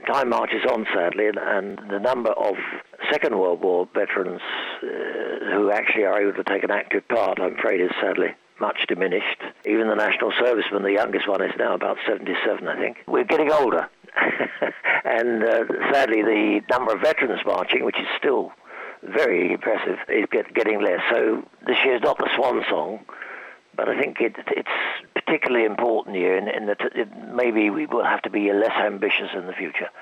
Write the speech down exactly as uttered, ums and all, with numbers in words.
time marches on, sadly, and, and the number of Second World War veterans uh, who actually are able to take an active part, I'm afraid, is sadly much diminished. Even the national servicemen, the youngest one is now about seventy-seven, I think. We're getting older. and uh, sadly, the number of veterans marching, which is still very impressive, is get, getting less. So this year's not the swan song, but I think it, it's a particularly important year in, in that it, maybe we will have to be less ambitious in the future.